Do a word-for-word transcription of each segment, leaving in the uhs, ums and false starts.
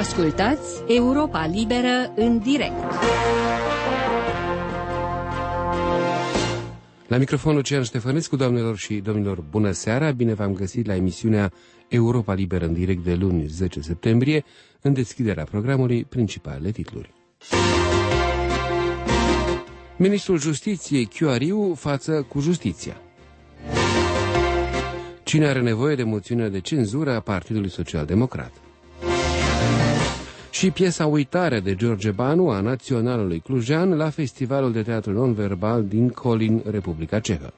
Ascultați Europa Liberă în direct. La microfonul Lucian Ștefănescu, doamnelor și domnilor, bună seara! Bine v-am găsit la emisiunea Europa Liberă în direct de luni, zece septembrie, în deschiderea programului principalele titluri. Ministrul Justiției Chiuariu față cu justiția. Cine are nevoie de moțiune de cenzură a Partidului Social Democrat? Și piesa Uitarea de George Banu a Naționalului Clujean la Festivalul de Teatru Non-Verbal din Kolín, Republica Cehă.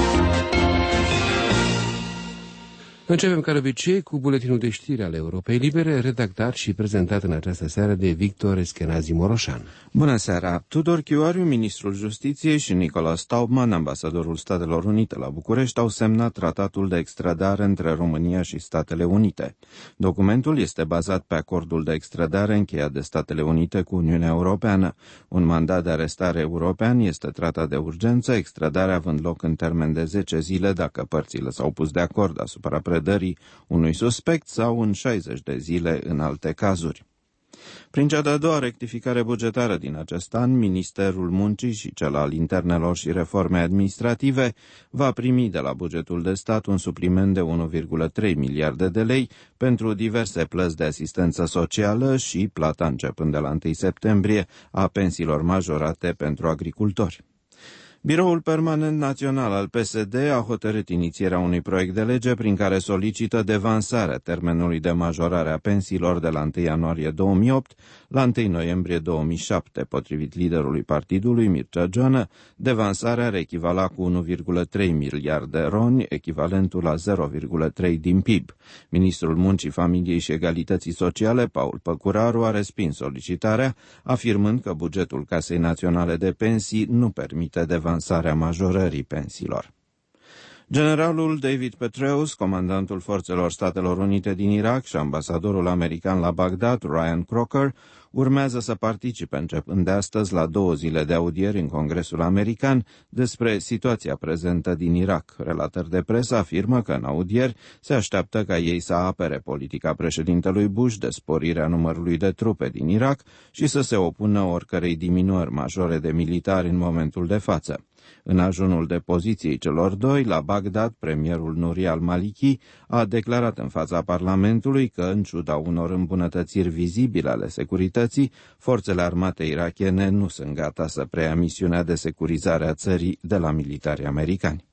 Începem ca de obicei cu buletinul de știri ale Europei Libere, redactat și prezentat în această seară de Victor Eschenazi Moroșan. Bună seara! Tudor Chiuariu, ministrul Justiției, și Nicolas Taubman, ambasadorul Statelor Unite la București, au semnat tratatul de extradare între România și Statele Unite. Documentul este bazat pe acordul de extradare încheiat de Statele Unite cu Uniunea Europeană. Un mandat de arestare european este tratat de urgență, extradarea având loc în termen de zece zile dacă părțile s-au pus de acord asupra predării unui suspect sau în șaizeci de zile în alte cazuri. Prin cea de-a doua rectificare bugetară din acest an, Ministerul Muncii și cel al Internelor și Reforme Administrative va primi de la bugetul de stat un supliment de unu virgulă trei miliarde de lei pentru diverse plăți de asistență socială și plata începând de la întâi septembrie a pensiilor majorate pentru agricultori. Biroul Permanent Național al P S D a hotărât inițierea unui proiect de lege prin care solicită devansarea termenului de majorare a pensiilor de la întâi ianuarie două mii opt la întâi noiembrie două mii șapte. Potrivit liderului partidului, Mircea Joană, devansarea ar echivala cu unu virgulă trei miliarde roni, echivalentul la zero virgulă trei din P I B. Ministrul Muncii, Familiei și Egalității Sociale, Paul Păcuraru, a respins solicitarea, afirmând că bugetul Casei Naționale de Pensii nu permite devansarea avansarea majorării pensiilor. Generalul David Petraeus, comandantul forțelor Statelor Unite din Irak și ambasadorul american la Bagdad, Ryan Crocker, urmează să participe începând de astăzi la două zile de audieri în Congresul American despre situația prezentă din Irak. Relatări de presă afirmă că în audieri se așteaptă ca ei să apere politica președintelui Bush de sporirea numărului de trupe din Irak și să se opună oricărei diminuări majore de militari în momentul de față. În ajunul de poziției celor doi, la Bagdad, premierul Nouri al-Maliki a declarat în fața Parlamentului că, în ciuda unor îmbunătățiri vizibile ale securității, forțele armate irakiene nu sunt gata să preia misiunea de securizare a țării de la militarii americani.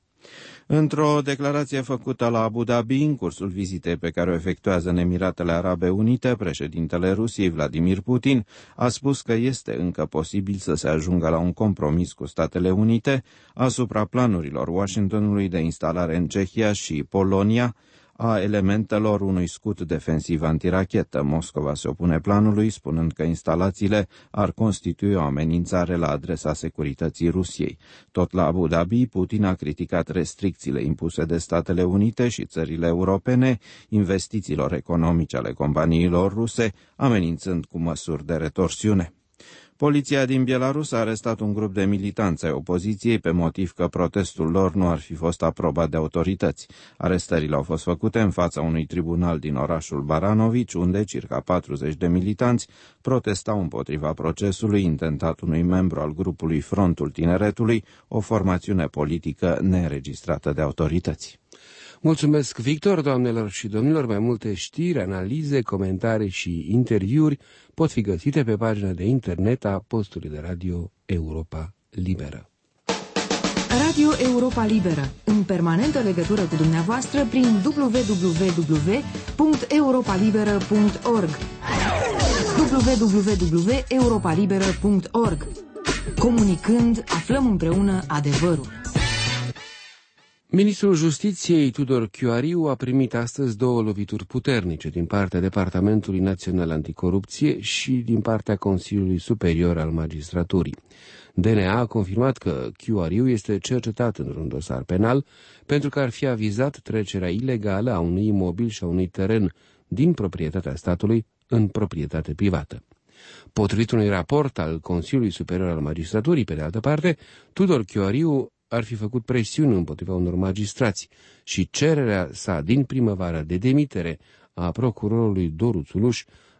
Într-o declarație făcută la Abu Dhabi, în cursul vizitei pe care o efectuează în Emiratele Arabe Unite, președintele Rusiei, Vladimir Putin, a spus că este încă posibil să se ajungă la un compromis cu Statele Unite asupra planurilor Washingtonului de instalare în Cehia și Polonia a elementelor unui scut defensiv antirachetă. Moscova se opune planului, spunând că instalațiile ar constitui o amenințare la adresa securității Rusiei. Tot la Abu Dhabi, Putin a criticat restricțiile impuse de Statele Unite și țările europene investițiilor economice ale companiilor ruse, amenințând cu măsuri de retorsiune. Poliția din Belarus a arestat un grup de militanți ai opoziției pe motiv că protestul lor nu ar fi fost aprobat de autorități. Arestările au fost făcute în fața unui tribunal din orașul Baranovici, unde circa patruzeci de militanți protestau împotriva procesului intentat unui membru al grupului Frontul Tineretului, o formațiune politică neînregistrată de autorități. Mulțumesc, Victor, doamnelor și domnilor. Mai multe știri, analize, comentarii și interviuri pot fi găsite pe pagina de internet a postului de radio Europa Liberă. Radio Europa Liberă, în permanentă legătură cu dumneavoastră prin w w w punct europa liberă punct org w w w punct europa liberă punct org. Comunicând, aflăm împreună adevărul. Ministrul Justiției Tudor Chiuariu a primit astăzi două lovituri puternice din partea Departamentului Național Anticorupție și din partea Consiliului Superior al Magistraturii. D N A a confirmat că Chiuariu este cercetat într-un dosar penal pentru că ar fi avizat trecerea ilegală a unui imobil și a unui teren din proprietatea statului în proprietate privată. Potrivit unui raport al Consiliului Superior al Magistraturii, pe de altă parte, Tudor Chiuariu ar fi făcut presiuni împotriva unor magistrați și cererea sa din primăvară de demitere a procurorului Doru Țuluș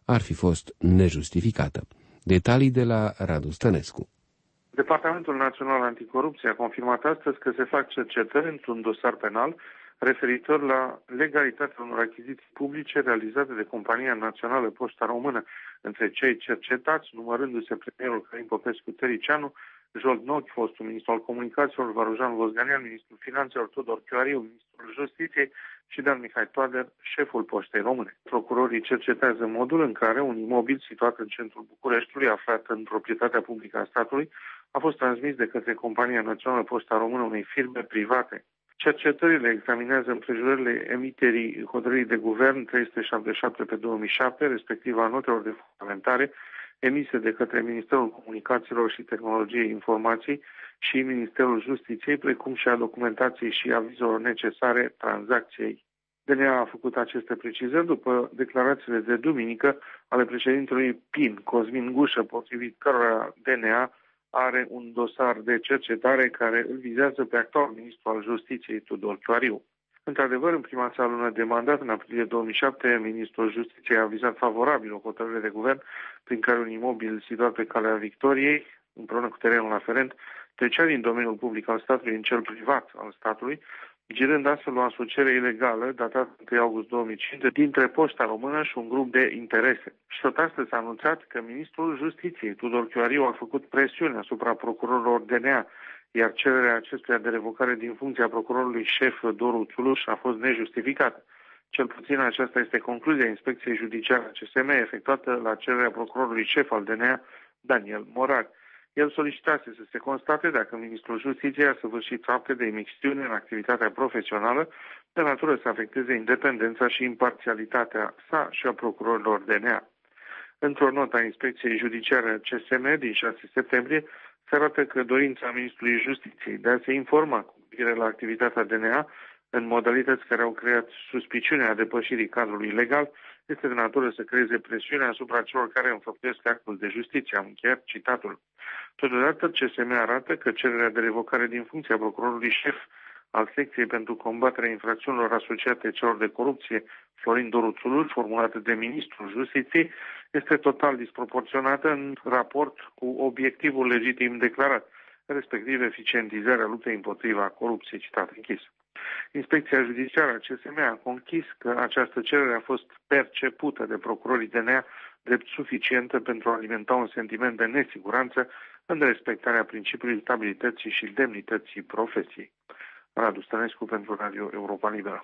ar fi fost nejustificată. Detalii de la Radu Stănescu. Departamentul Național Anticorupție a confirmat astăzi că se fac cercetări într-un dosar penal referitor la legalitatea unor achiziții publice realizate de Compania Națională Poșta Română. Între cei cercetați, numărându-se premierul Călin Popescu-Tăricianu, Jolt Nochi, fostul ministru al comunicațiilor, Varujan Vosganian, ministrul finanțelor, Tudor Chioariu, ministrul justiției și Dan Mihai Toader, șeful Poștei Române. Procurorii cercetează modul în care un imobil situat în centrul Bucureștiului, aflat în proprietatea publică a statului, a fost transmis de către Compania Națională Poșta Română unei firme private. Cercetările examinează împrejurările emiterii hotărârii de guvern trei sute șaptezeci și șapte pe două mii șapte, respectiv a notelor de fundamentare emise de către Ministerul Comunicațiilor și Tehnologiei Informației și Ministerul Justiției, precum și a documentației și avizelor necesare tranzacției. D N A a făcut aceste precizări după declarațiile de duminică ale președintelui P I N, Cosmin Gușă, potrivit cărora D N A are un dosar de cercetare care îl vizează pe actualul ministru al Justiției, Tudor Chioariu. Într-adevăr, în prima sa lună de mandat, în aprilie două mii șapte, ministrul Justiției a avizat favorabil o hotărâre de guvern prin care un imobil situat pe Calea Victoriei, împreună cu terenul aferent, trecea din domeniul public al statului în cel privat al statului, girând astfel o asociere ilegală datată întâi august două mii cinci dintre Poșta Română și un grup de interese. Și tot astăzi s-a anunțat că ministrul Justiției, Tudor Chioariu, a făcut presiune asupra procurorilor D N A, iar cererea acestuia de revocare din funcția procurorului șef Doru Țuluș a fost nejustificată. Cel puțin aceasta este concluzia Inspecției Judiciare a C S M efectuată la cererea procurorului șef al D N A, Daniel Morag. El solicitase să se constate dacă ministrul Justiției a săvârșit fapte de imixtiune în activitatea profesională de natură să afecteze independența și imparțialitatea sa și a procurorilor D N A. Într-o notă a Inspecției Judiciare a C S M din șase septembrie, se arată că dorința ministrului Justiției de a se informa cu privire la activitatea D N A în modalități care au creat suspiciunea depășirii cadrului legal este de natură să creeze presiune asupra celor care înfăptuiesc actul de justiție. Am încheiat citatul. Totodată, C S M arată că cererea de revocare din funcția procurorului șef al secției pentru combaterea infracțiunilor asociate celor de corupție, Florin Doru Țuluș, formulată de ministrul Justiției, este total disproporționată în raport cu obiectivul legitim declarat, respectiv eficientizarea luptei împotriva corupției, citat închis. Inspecția Judiciară a C S M a conchis că această cerere a fost percepută de procurorii D N A drept suficientă pentru a alimenta un sentiment de nesiguranță în respectarea principiului stabilității și demnității profesiei. Radu Stănescu pentru Radio Europa Liberă.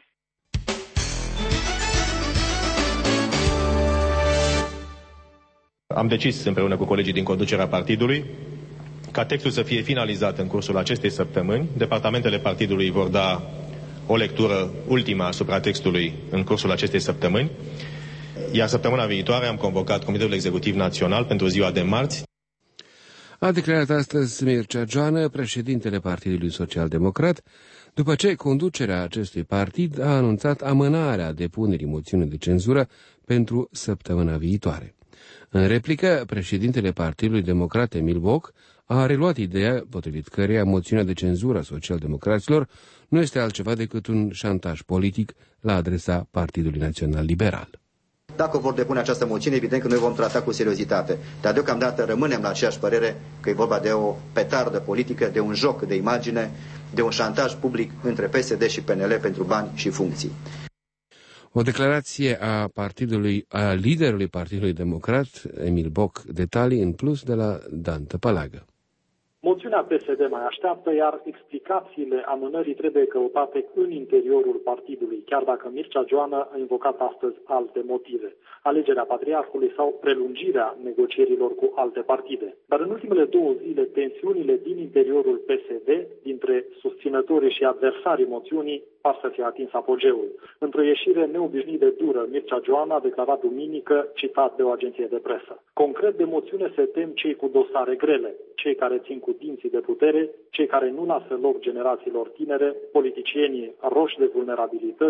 Am decis împreună cu colegii din conducerea partidului ca textul să fie finalizat în cursul acestei săptămâni. Departamentele partidului vor da o lectură ultimă asupra textului în cursul acestei săptămâni, iar săptămâna viitoare am convocat Comitetul Executiv Național pentru ziua de marți. A declarat astăzi Mircea Joană, președintele Partidului Social-Democrat, după ce conducerea acestui partid a anunțat amânarea depunerii moțiunii de cenzură pentru săptămâna viitoare. În replică, președintele Partidului Democrat Emil Boc a reluat ideea potrivit căreia moțiunea de cenzură a socialdemocraților nu este altceva decât un șantaj politic la adresa Partidului Național Liberal. Dacă vor depune această moțiune, evident că noi vom trata cu seriozitate. Dar deocamdată rămânem la aceeași părere că e vorba de o petardă politică, de un joc de imagine, de un șantaj public între P S D și P N L pentru bani și funcții. O declarație a partidului, a liderului Partidului Democrat, Emil Boc, detalii în plus de la Dan Tăpălagă. Moțiunea P S D mai așteaptă, iar explicațiile amânării trebuie căutate în interiorul partidului, chiar dacă Mircea Joană a invocat astăzi alte motive. Alegerea patriarhului sau prelungirea negocierilor cu alte partide. Dar în ultimele două zile, tensiunile din interiorul P S D, dintre susținătorii și adversarii moțiunii, par să fie atins apogeul. Într-o ieșire neobișnuit de dură, Mircea Joană a declarat duminică, citat de o agenție de presă: concret de moțiune se tem cei cu dosare grele, cei care țin cu dinții de putere, cei care nu lasă loc generațiilor tinere, politicienii roși de vulnerabilități,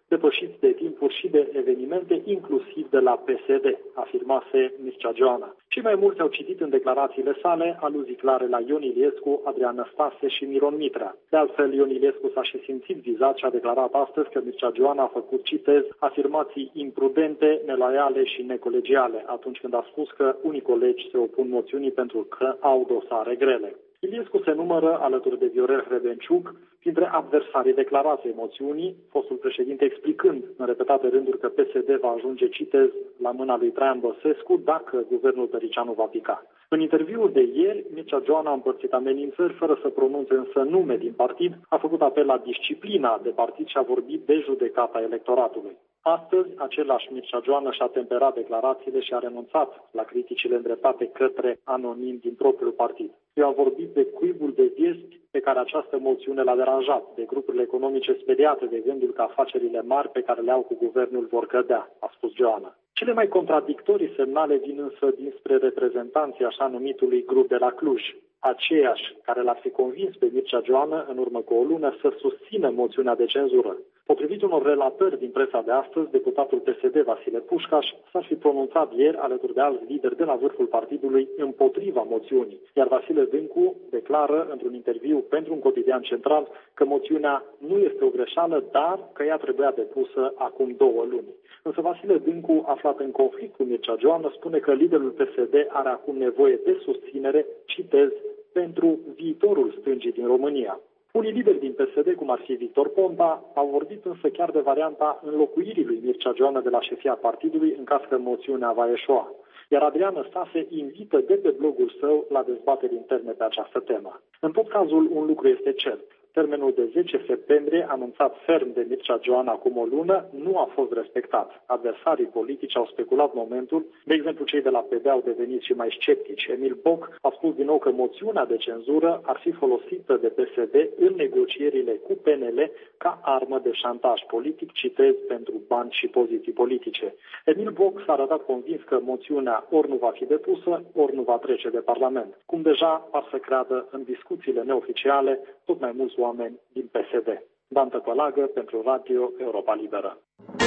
depășiți de timpuri și de evenimente, inclusiv de la P S D, afirmase Mircea Joana. Cei mai mulți au citit în declarațiile sale aluzii clare la Ion Iliescu, Adrian Năstase și Miron Mitrea. De altfel, Ion Iliescu s-a și simțit vizat și a declarat astăzi că Mircea Joana a făcut, citez, afirmații imprudente, neloiale și necolegiale, atunci când a spus că unii colegi se opun moțiunii pentru că au dosare grele. Iliescu se numără, alături de Viorel Hrebenciuc, printre adversarii declarației moțiunii, fostul președinte explicând în repetate rânduri că P S D va ajunge, citez, la mâna lui Traian Băsescu dacă guvernul Tăricianu va pica. În interviul de ieri, Mircea Joana a împărțit amenințări fără să pronunțe însă nume din partid, a făcut apel la disciplina de partid și a vorbit de judecata electoratului. Astăzi, același Mircea Joana și-a temperat declarațiile și a renunțat la criticile îndreptate către anonim din propriul partid. Eu am vorbit de cuibul de vieți pe care această moțiune l-a deranjat, de grupurile economice speriate de gândul că afacerile mari pe care le au cu guvernul vor cădea, a spus Joana. Cele mai contradictorii semnale vin însă dinspre reprezentanții așa numitului grup de la Cluj, aceiași care l-ar fi convins pe Mircea Joana în urmă cu o lună să susțină moțiunea de cenzură. Potrivit unor relatări din presa de astăzi, deputatul P S D Vasile Pușcaș s-ar fi pronunțat ieri alături de alți lideri de la vârful partidului împotriva moțiunii, iar Vasile Dâncu declară într-un interviu pentru un cotidian central că moțiunea nu este o greșeală, dar că ea trebuia depusă acum două luni. Însă Vasile Dâncu, aflat în conflict cu Mircea Joana, spune că liderul P S D are acum nevoie de susținere, citez, pentru viitorul stângii din România. Unii lideri din P S D, cum ar fi Victor Ponta, au vorbit însă chiar de varianta înlocuirii lui Mircea Joana de la șefia partidului în caz că moțiunea va eșua. Iar Adrian Năstase invită de pe blogul său la dezbateri interne pe această temă. În tot cazul, un lucru este cert. Termenul de zece septembrie, anunțat ferm de Mircea Joana acum o lună, nu a fost respectat. Adversarii politici au speculat momentul, de exemplu cei de la P D au devenit și mai sceptici. Emil Boc a spus din nou că moțiunea de cenzură ar fi folosită de P S D în negocierile cu P N L ca armă de șantaj politic, citez, pentru bani și poziții politice. Emil Boc s-a arătat convins că moțiunea ori nu va fi depusă, ori nu va trece de Parlament, cum deja par să creadă în discuțiile neoficiale tot mai mulți oameni din P S D. Dan Tăpălagă pentru Radio Europa Liberă.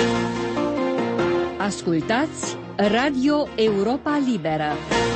Ascultați Radio Europa Liberă.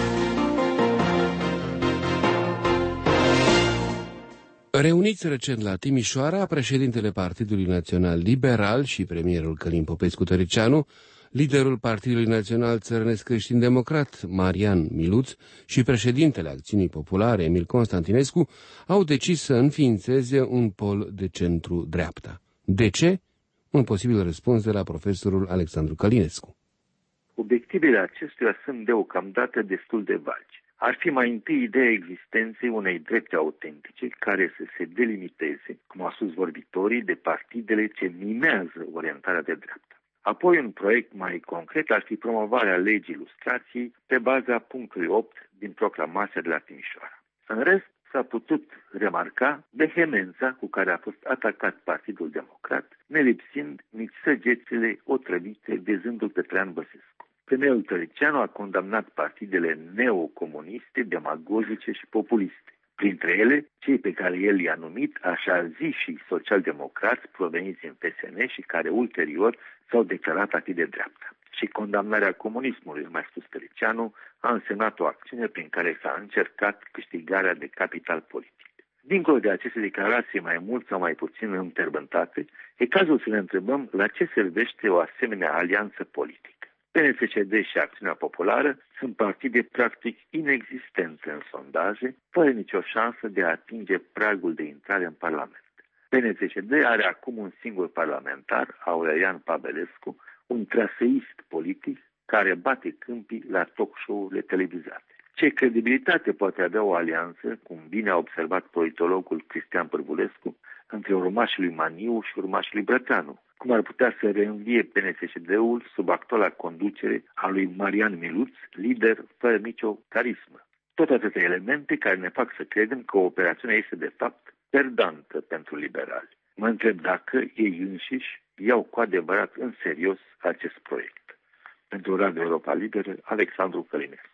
Reuniți recent la Timișoara, președintele Partidului Național Liberal și premierul Călin Popescu-Tăricianu, liderul Partidului Național Țărănesc Creștin-Democrat, Marian Miluț, și președintele Acțiunii Populare, Emil Constantinescu, au decis să înființeze un pol de centru-dreapta. De ce? Un posibil răspuns de la profesorul Alexandru Călinescu. Obiectivele acestuia sunt deocamdată destul de vagi. Ar fi mai întâi ideea existenței unei drepte autentice care să se delimiteze, cum au spus vorbitorii, de partidele ce mimează orientarea de dreapta. Apoi, un proiect mai concret ar fi promovarea legii lustrației pe baza punctului opt din proclamația de la Timișoara. În rest, s-a putut remarca vehemența cu care a fost atacat Partidul Democrat, nelipsind nici săgețile otrăvite vizându-l pe Traian Băsescu. Premierul Tăricianu a condamnat partidele neocomuniste, demagogice și populiste, printre ele cei pe care el i-a numit așa zi și social-democrați proveniți în P S N și care ulterior s-au declarat a fi de dreapta. Și condamnarea comunismului, mai spus Tăricianu, a însemnat o acțiune prin care s-a încercat câștigarea de capital politic. Dincolo de aceste declarații mai mult sau mai puțin înterbântate, e cazul să ne întrebăm la ce servește o asemenea alianță politică. P N C C D și Acțiunea Populară sunt partide practic inexistente în sondaje, fără nicio șansă de a atinge pragul de intrare în Parlament. P N C C D are acum un singur parlamentar, Aurelian Pabelescu, un traseist politic care bate câmpii la talk show-urile televizate. Ce credibilitate poate avea o alianță, cum bine a observat politologul Cristian Pârvulescu, între urmașii lui Maniu și urmașii lui Brăteanu? Cum ar putea să reînvie P N C C D-ul sub actuala conducere a lui Marian Miluț, lider fără nicio carismă? Tot atâtea elemente care ne fac să credem că operațiunea este de fapt perdantă pentru liberali. Mă întreb dacă ei înșiși iau cu adevărat în serios acest proiect. Pentru Radio Europa Liberă, Alexandru Călinescu.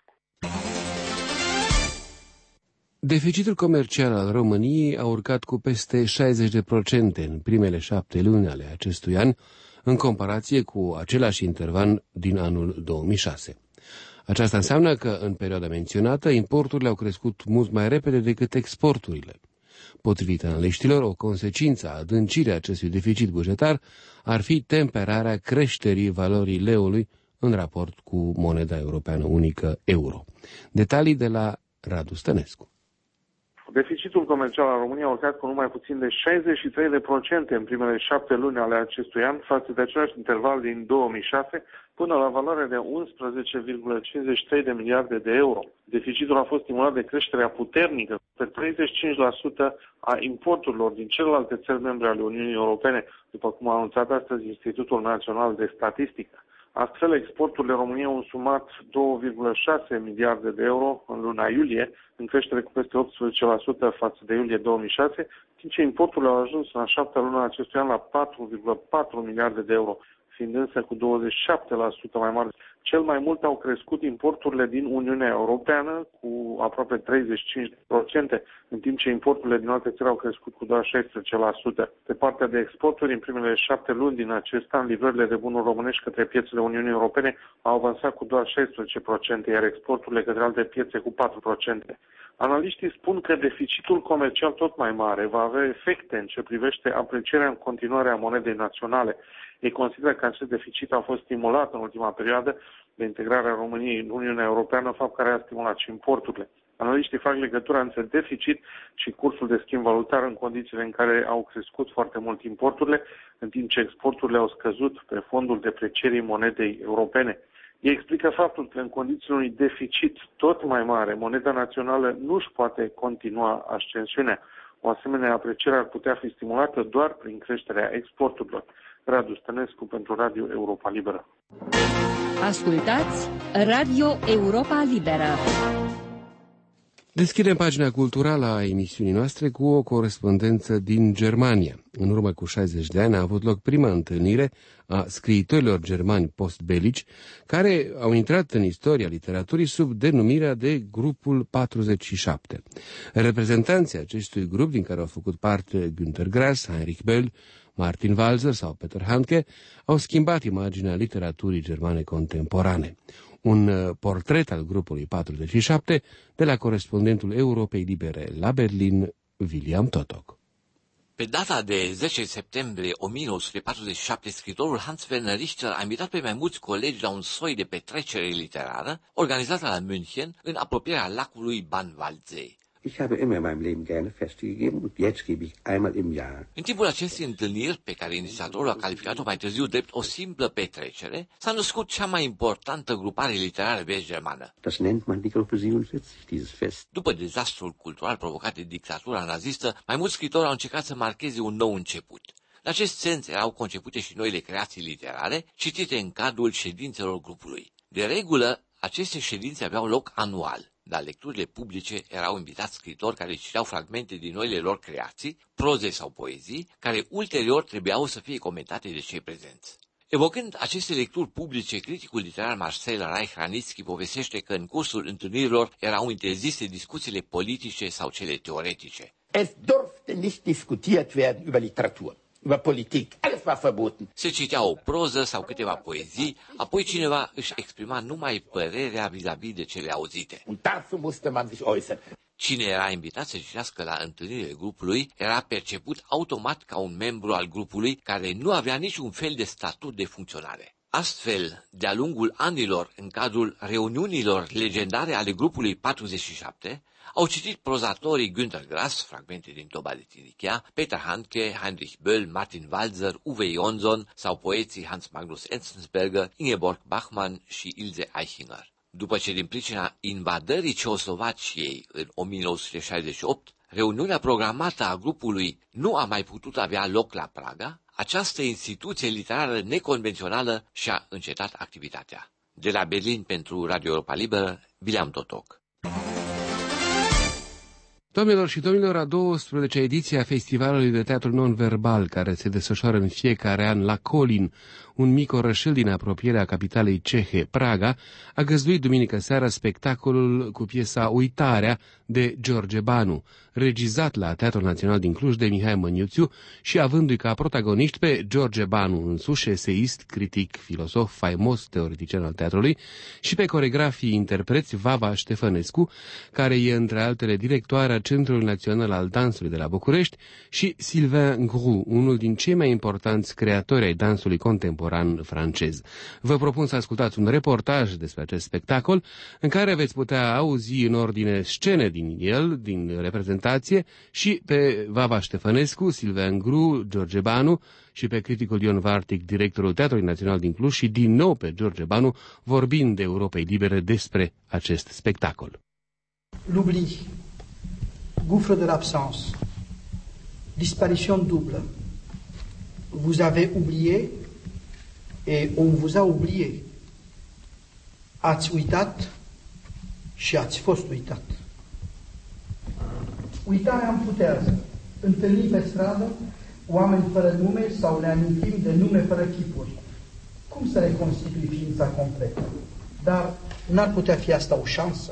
Deficitul comercial al României a urcat cu peste șaizeci la sută în primele șapte luni ale acestui an, în comparație cu același interval din anul două mii șase. Aceasta înseamnă că, în perioada menționată, importurile au crescut mult mai repede decât exporturile. Potrivit analiștilor, o consecință a adâncirii acestui deficit bugetar ar fi temperarea creșterii valorii leului în raport cu moneda europeană unică euro. Detalii de la Radu Stănescu. Deficitul comercial al României a urcat cu numai puțin de șaizeci și trei de procente în primele șapte luni ale acestui an, față de același interval din două mii șase, până la valoare de unsprezece virgulă cincizeci și trei de miliarde de euro. Deficitul a fost stimulat de creșterea puternică pe treizeci și cinci la sută a importurilor din celelalte țări membre ale Uniunii Europene, după cum a anunțat astăzi Institutul Național de Statistică. Astfel, exporturile României au însumat două virgulă șase miliarde de euro în luna iulie, în creștere cu peste optsprezece la sută față de iulie două mii șase, timp ce importurile au ajuns în a șaptea lună acestui an la patru virgulă patru miliarde de euro, fiind însă cu douăzeci și șapte la sută mai mari. Cel mai mult au crescut importurile din Uniunea Europeană cu aproape treizeci și cinci la sută, în timp ce importurile din alte țări au crescut cu doar șaisprezece la sută. Pe partea de exporturi, în primele șapte luni din acest an, livrările de bunuri românești către piețele Uniunii Europene au avansat cu doar șaisprezece la sută, iar exporturile către alte piețe cu patru la sută. Analiștii spun că deficitul comercial tot mai mare va avea efecte în ce privește aprecierea în continuare a monedei naționale. Ei consideră că acest deficit a fost stimulat în ultima perioadă de integrarea României în Uniunea Europeană, fapt care a stimulat și importurile. Analiștii fac legătura între deficit și cursul de schimb valutar în condițiile în care au crescut foarte mult importurile, în timp ce exporturile au scăzut pe fondul deprecierii monedei europene. Ei explică faptul că în condițiile unui deficit tot mai mare, moneda națională nu își poate continua ascensiunea. O asemenea apreciere ar putea fi stimulată doar prin creșterea exporturilor. Radu Stănescu pentru Radio Europa Liberă. Ascultați Radio Europa Liberă. Deschidem pagina culturală a emisiunii noastre cu o corespondență din Germania. În urmă cu șaizeci de ani a avut loc prima întâlnire a scriitorilor germani postbelici care au intrat în istoria literaturii sub denumirea de Grupul patruzeci și șapte. Reprezentanții acestui grup, din care au făcut parte Günter Grass, Heinrich Böll, Martin Walser sau Peter Handke, au schimbat imaginea literaturii germane contemporane. Un portret al grupului patruzeci și șapte de la corespondentul Europei Libere la Berlin, William Totok. Pe data de zece septembrie o mie nouă sute patruzeci și șapte, scriitorul Hans Werner Richter a invitat pe mai mulți colegi la un soi de petrecere literară organizată la München, în apropierea lacului Bannwaldsee. Ich habe immer in meinem Leben gerne Feste gegeben und jetzt gebe ich einmal im Jahr. În timpul acestei întâlniri, pe care inițiatorul a calificat-o mai târziu drept o simplă petrecere, s-a născut cea mai importantă grupare literară vest-germană. Das nennt man die Gruppe siebenundvierzig, dieses Fest. După dezastrul cultural provocat de dictatura nazistă, mai mulți scriitori au încercat să marcheze un nou început. În acest sens erau concepute și noile creații literare, citite în cadrul ședințelor grupului. De regulă, aceste ședințe aveau loc anual. Dar lecturile publice erau invitați scriitori care citeau fragmente din noile lor creații, proze sau poezii, care ulterior trebuiau să fie comentate de cei prezenți. Evocând aceste lecturi publice, criticul literar Marcel Reich-Ranitzky povestește că în cursul întâlnirilor erau interzise discuțiile politice sau cele teoretice. Es durfte nicht diskutiert werden über Literatur. Über Politik, alles war verboten. Se citea o proză sau câteva poezii, apoi cineva își exprima numai părerea vis-a-vis de cele auzite. Und dazu musste man sich äußern. Cine era invitat să citească la întâlnirile grupului era perceput automat ca un membru al grupului care nu avea niciun fel de statut de funcționare. Astfel, de-a lungul anilor, în cadrul reuniunilor legendare ale grupului patruzeci și șapte, au citit prozatorii Günter Grass, fragmente din Toba de Tinichea, Peter Handke, Heinrich Böll, Martin Walser, Uwe Jonsson sau poeții Hans Magnus Enzensberger, Ingeborg Bachmann și Ilse Aichinger. După ce din pricina invadării Ceoslovaciei în o mie nouă sute șaizeci și opt, reuniunea programată a grupului nu a mai putut avea loc la Praga, această instituție literară neconvențională și-a încetat activitatea. De la Berlin pentru Radio Europa Liberă, William Totok. Doamnelor și domnilor, a douăsprezecea ediție a Festivalului de Teatru Non-Verbal, care se desfășoară în fiecare an la Kolín, un mic orășel din apropierea capitalei cehe, Praga, a găzduit duminică seara spectacolul cu piesa Uitarea de George Banu, regizat la Teatrul Național din Cluj de Mihai Măniuțiu și avându-i ca protagoniști pe George Banu însuși, eseist, critic, filosof, faimos teoretician al teatrului, și pe coregrafii interpreți Vava Ștefănescu, care e între altele directoarea Centrului Național al Dansului de la București, și Sylvain Groult, unul din cei mai importanți creatori ai dansului contemporan francez. Vă propun să ascultați un reportaj despre acest spectacol, în care veți putea auzi în ordine scene din el, din reprezentație, și pe Vava Ștefănescu, Sylvain Groult, George Banu și pe criticul Ion Vartic, directorul Teatrului Național din Cluj, și din nou pe George Banu, vorbind de Europei Libere despre acest spectacol. L'oubli, gouffre de l'absence, disparition double. Vous avez oublié et on vous a oublié. Ați uitat și ați fost uitat. Uitarea amputează. Întâlnim pe stradă oameni fără nume sau ne amintim de nume fără chipuri. Cum să reconstitui ființa completă? Dar n-ar putea fi asta o șansă?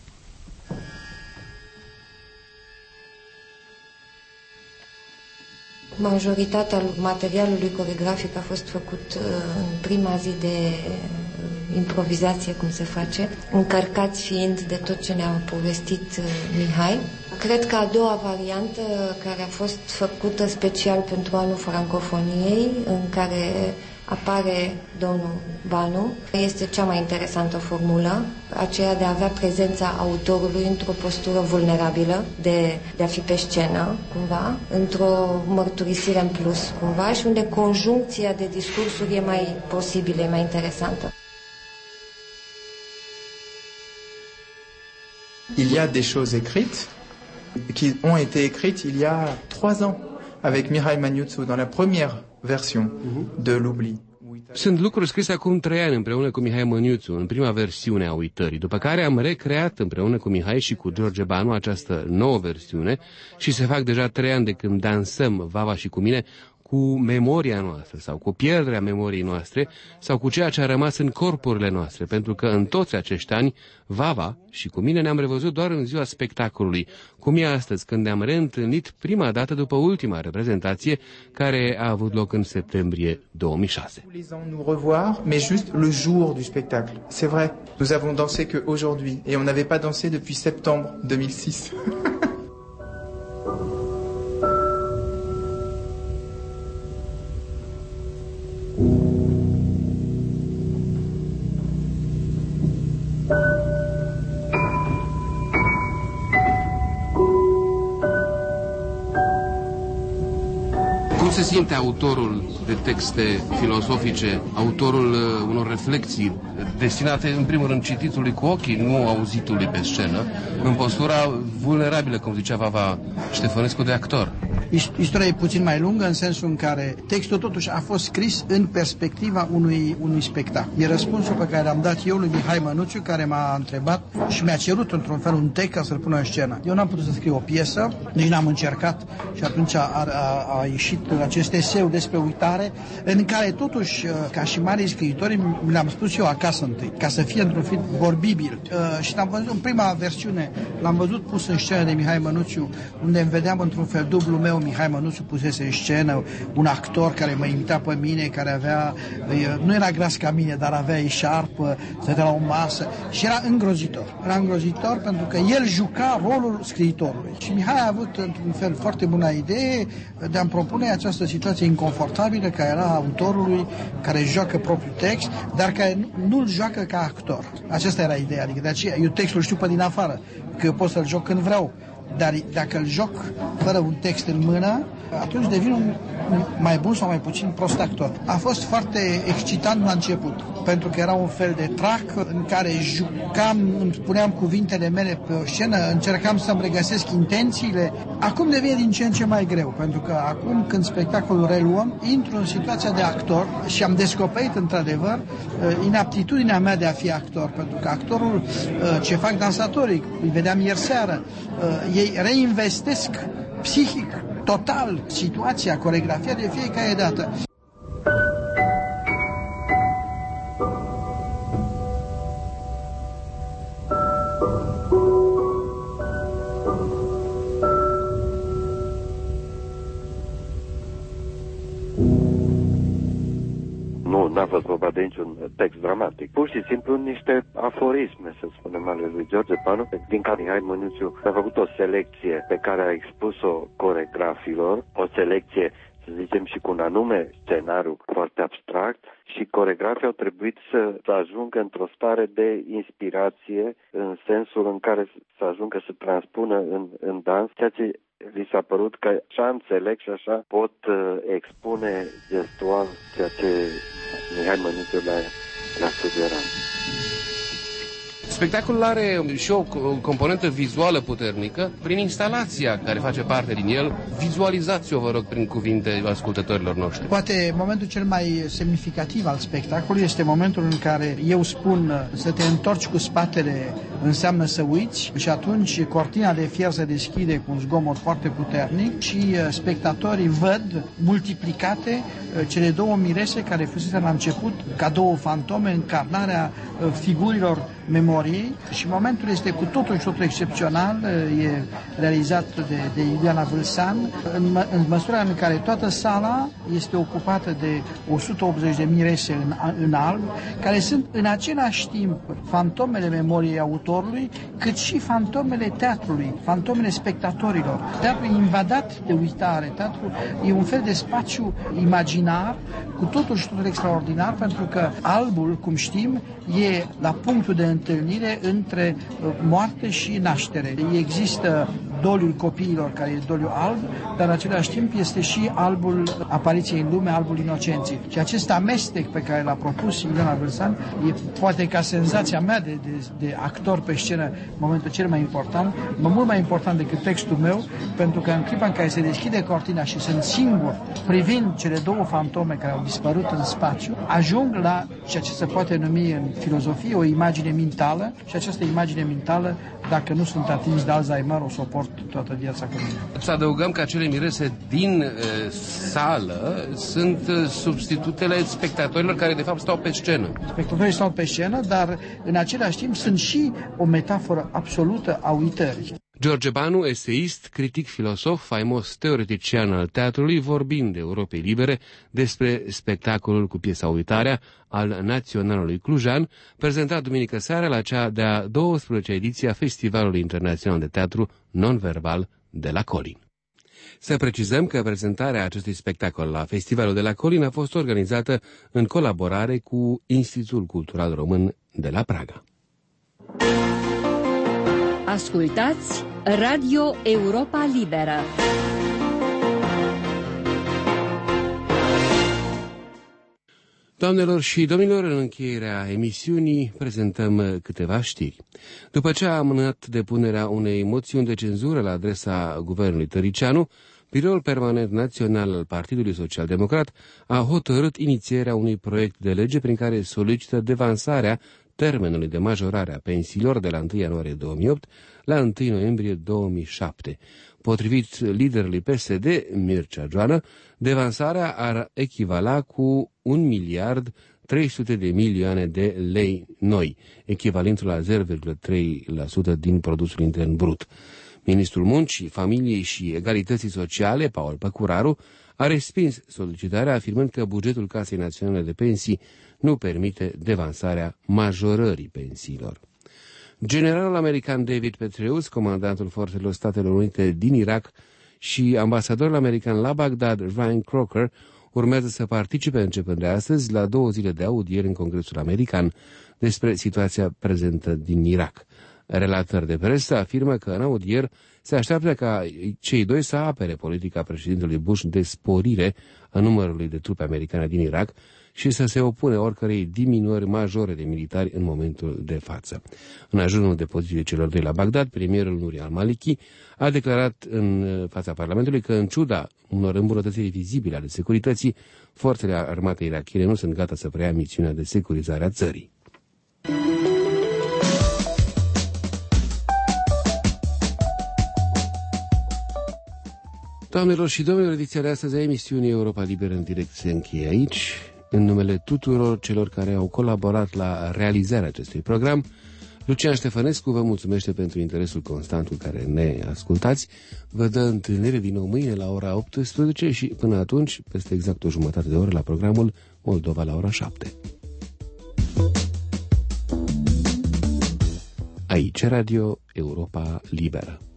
Majoritatea materialului coregrafic a fost făcut în prima zi de improvizație, cum se face, încărcați fiind de tot ce ne-a povestit Mihai. Cred că a doua variantă, care a fost făcută special pentru anul francofoniei, în care apare domnul Banu, este cea mai interesantă formulă, aceea de a avea prezența autorului într-o postură vulnerabilă, de, de a fi pe scenă, cumva, într-o mărturisire în plus, cumva, și unde conjuncția de discursuri e mai posibilă, e mai interesantă. Il y a des choses écrites qui ont été écrites il y a trois ans avec Mihai Măniuțiu dans la première version de l'oubli. Sunt lucruri scrise acum trei ani împreună cu Mihai Măniuțiu, în prima versiune a Uitării, după care am recreat împreună cu Mihai și cu George Banu această nouă versiune și se fac deja trei ani de când dansăm, Vava și cu mine, cu memoria noastră sau cu pierderea memoriei noastre sau cu ceea ce a rămas în corpurile noastre, pentru că în toți acești ani, Vava și cu mine ne-am revăzut doar în ziua spectacolului, cum e astăzi, când ne-am reîntâlnit prima dată după ultima reprezentație, care a avut loc în septembrie două mii șase. Nous revoir, mais juste le jour du spectacle. C'est vrai, nous avons dansé que aujourd'hui et on n'avait pas dansé depuis septembre deux mille six. Cum se simte autorul de texte filozofice, autorul uh, unor reflexii destinate, în primul rând, cititului cu ochii, nu auzitului pe scenă, în postura vulnerabilă, cum zicea Vava Ștefănescu, de actor? Istoria e puțin mai lungă, în sensul în care textul totuși a fost scris în perspectiva unui, unui spectacol. E răspunsul pe care l-am dat eu lui Mihai Măniuțiu, care m-a întrebat și mi-a cerut într-un fel un text ca să-l pună în scenă. Eu n-am putut să scriu o piesă, nici n-am încercat, și atunci a, a, a ieșit acest eseu despre uitare, în care totuși, ca și mari scriitori, mi l-am spus eu acasă întâi, ca să fie într-un fel vorbibil. Uh, și l-am văzut în prima versiune, l-am văzut pus în scenă de Mihai Măniuțiu, unde îmi vedeam într-un fel dublul meu, Mihai Măniuțiu pusese în scenă un actor care mă imita pe mine, care avea, uh, nu era gras ca mine, dar avea eșarpă, stătea la o masă și era îngrozitor. Era îngrozitor pentru că el juca rolul scriitorului. Și Mihai a avut într-un fel foarte bună idee de a-mi propune această situație inconfortabilă, care era autorului care joacă propriul text, dar care nu-l joacă ca actor. Aceasta era ideea, adică de aceea eu textul știu pe din afară, că eu pot să-l joc când vreau, dar dacă îl joc fără un text în mână, atunci devin un mai bun sau mai puțin prost actor. A fost foarte excitant la început. pentru că era un fel de trac în care jucam, îmi spuneam cuvintele mele pe o scenă, încercam să-mi regăsesc intențiile. Acum devine din ce în ce mai greu, pentru că acum când spectacolul reluăm, intru în situația de actor și am descoperit într-adevăr inaptitudinea mea de a fi actor, pentru că actorul, ce fac dansatorii, îi vedeam ieri seară, ei reinvestesc psihic, total, situația, coreografia de fiecare dată. N-a fost vorba de niciun text dramatic. Pur și simplu niște aforisme, să spunem, ale lui George Panu, din care Mihai Mânuțiu a făcut o selecție pe care a expus-o coregrafilor, o selecție, să zicem, și cu un anume scenariu foarte abstract, și coregrafii au trebuit să, să ajungă într-o stare de inspirație în sensul în care să ajungă să transpună în, în dans, ceea ce li s-a părut că așa înțeleg și așa pot uh, expune gestual ceea ce Mihai Mănițiu le-a, le-a sugerat. Spectacolul are și o componentă vizuală puternică prin instalația care face parte din el. Vizualizați-o, vă rog, prin cuvinte ascultătorilor noștri. Poate momentul cel mai semnificativ al spectacolului este momentul în care eu spun să te întorci cu spatele înseamnă să uiți și atunci cortina de fier se deschide cu un zgomot foarte puternic și spectatorii văd multiplicate cele două mirese care fusese la început ca două fantome, încarnarea figurilor memoriei și momentul este cu totul și totul excepțional, e realizat de, de Iuliana Vâlsan, în, mă, în măsura în care toată sala este ocupată de o sută optzeci de mirese în, în alb, care sunt în același timp fantomele memoriei autorului, cât și fantomele teatrului, fantomele spectatorilor. Teatrul e invadat de uitare, teatrul e un fel de spațiu imaginar, cu totul și totul extraordinar, pentru că albul, cum știm, e la punctul de întâlnire între moarte și naștere. Există doliul copiilor, care e doliul alb, dar în același timp este și albul apariției în lume, albul inocenței. Și acest amestec pe care l-a propus Iuliana Vâlsan e poate ca senzația mea de, de, de actor pe scenă, momentul cel mai important, mult mai important decât textul meu, pentru că în clipa în care se deschide cortina și sunt singur privind cele două fantome care au dispărut în spațiu, ajung la ceea ce se poate numi în filozofie o imagine mentală și această imagine mentală, dacă nu sunt atins de Alzheimer, o suport toată viața cu mine. Să adăugăm că acele mirese din e, sală sunt substitutele spectatorilor care de fapt stau pe scenă. Spectatorii stau pe scenă, dar în același timp sunt și o metaforă absolută a uitării. George Banu, eseist, critic, filosof, faimos teoretician al teatrului, vorbind de Europei Libere despre spectacolul cu piesa Uitarea al Naționalului Clujan, prezentat duminică seara la cea de-a douăsprezecea ediție a Festivalului Internațional de Teatru Non-Verbal de la Colin. Să precizăm că prezentarea acestui spectacol la Festivalul de la Colin a fost organizată în colaborare cu Institutul Cultural Român de la Praga. Ascultați Radio Europa Liberă. Doamnelor și domnilor, în încheierea emisiunii prezentăm câteva știri. După ce a amânat depunerea unei moțiuni de cenzură la adresa guvernului Tăricianu, Biroul Permanent Național al Partidului Social Democrat a hotărât inițierea unui proiect de lege prin care solicită devansarea termenului de majorare a pensiilor de la întâi ianuarie două mii opt la întâi noiembrie două mii șapte. Potrivit liderului P S D, Mircea Joană, devansarea ar echivala cu un miliard trei sute de milioane de lei noi, echivalentul la zero virgulă trei la sută din produsul intern brut. Ministrul Muncii, Familiei și Egalității Sociale, Paul Păcuraru, a respins solicitarea, afirmând că bugetul Casei Naționale de Pensii nu permite devansarea majorării pensiilor. Generalul american David Petraeus, comandantul Forțelor Statelor Unite din Irak, și ambasadorul american la Bagdad, Ryan Crocker, urmează să participe începând de astăzi la două zile de audieri în Congresul American despre situația prezentă din Irak. Relatări de presă afirmă că în audier se așteaptă ca cei doi să apere politica președintelui Bush de sporire a numărului de trupe americane din Irak și să se opune oricărei diminuări majore de militari în momentul de față. În ajunul depoziției celor doi la Bagdad, premierul Nouri al-Maliki a declarat în fața Parlamentului că, în ciuda unor îmbunătățiri vizibile ale securității, forțele armate irakiene nu sunt gata să preia misiunea de securizare a țării. Doamnelor și domnilor, ediția de astăzi a emisiunii Europa Liberă în direct se încheie aici. În numele tuturor celor care au colaborat la realizarea acestui program, Lucian Ștefănescu vă mulțumește pentru interesul constant cu care ne ascultați. Vă dă întâlnire din nou mâine la ora optsprezece și până atunci, peste exact o jumătate de oră, la programul Moldova la ora șapte. Aici Radio Europa Liberă.